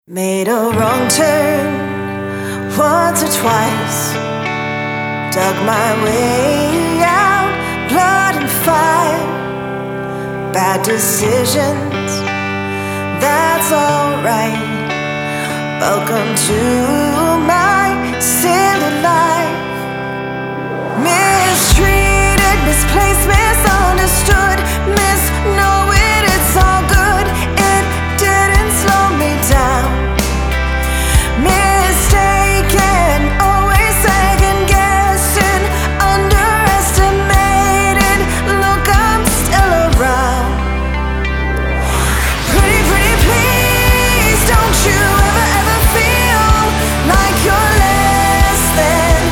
Made a wrong turn once or twice, dug my way out, blood and fire. Bad decisions, that's alright. Welcome to my silly life. Mistreated, misplaced, misunderstood, misknowing it's all good. It didn't slow me down. Mistaken, always second guessing, underestimated. Look, I'm still around. Pretty please, don't you ever feel like you're less than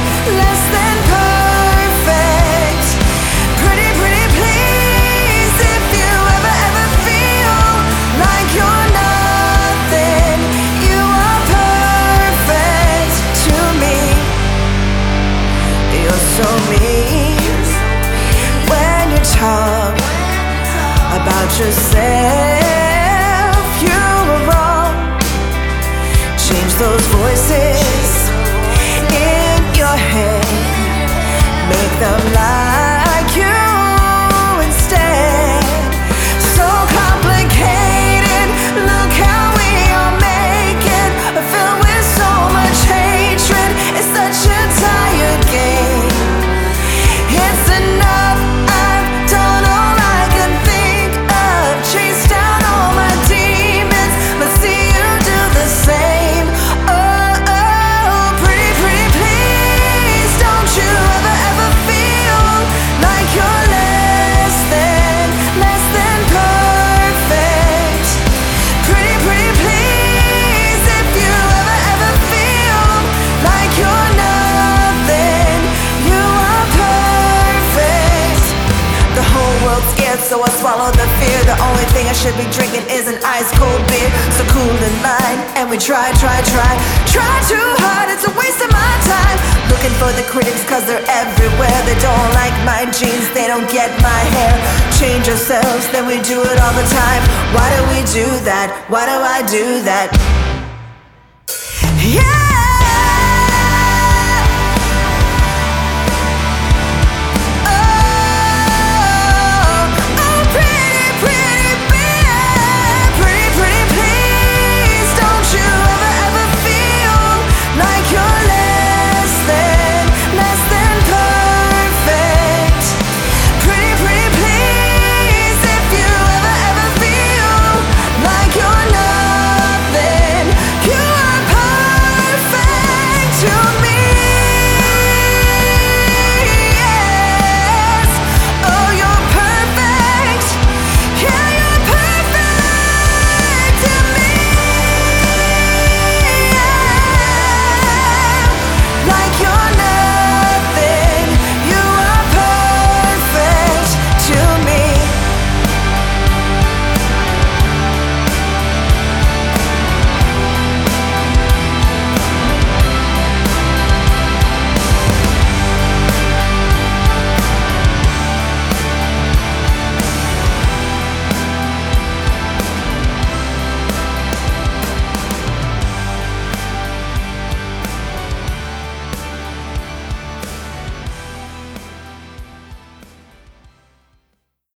perfect. Pretty please, if you ever feel like you're nothing, you are perfect to me. You're so mean when you talk about yourself. You were wrong. Change those voices in your head, make them like you instead. So complicated, look how we all make it, filled with so much hatred. It's such a tired game. It's enough, I've done all I can think of, chased down all my demons, but see you do the same. Oh, pretty please, don't you ever feel like you're less than perfect. Pretty please, if you ever feel like you're nothing, you are perfect. The whole world's scared, so I swallow the fear. The only thing I should be drinking is an ice cold beer. So cool in mind, and we try too hard. It's a waste of my time. Looking for the critics, cause they're everywhere. They don't like my jeans, they don't get my hair. Change ourselves, then we do it all the time. Why do we do that? Why do I do that?